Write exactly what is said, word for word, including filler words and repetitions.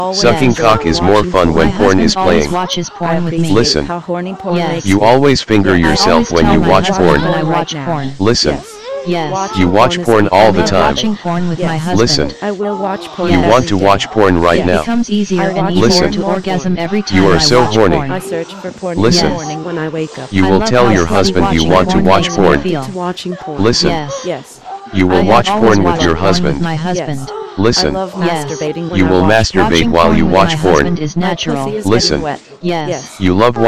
Sucking cock is more fun when My porn is husband always playing. watches porn with me. Listen. How horny porn Yes. makes You me. always finger I yourself always when tell you my watch husband porn. when I Right watch now. porn. Listen. Yes. Yes. Watching You watch is porn the all end the of time. Watching porn with my Yes. husband. Listen. I will watch porn Yes. You want every to day. watch porn right Yes. It now. becomes easier I and watch easier Listen. to more orgasm porn. every time You are I so watch horny. porn. I search for porn Listen. in the morning when I wake up. You I will love tell how your slutty husband you watching want to porn watch makes me porn. feel. To watching porn. Listen. Yes. Yes. You I will have watch always porn with watched your porn with husband. my husband. Listen. I love Yes. masturbating when You I will watch masturbate Watching while porn you with watch my porn. husband is My natural. pussy is Listen. getting wet. Yes. Yes. You love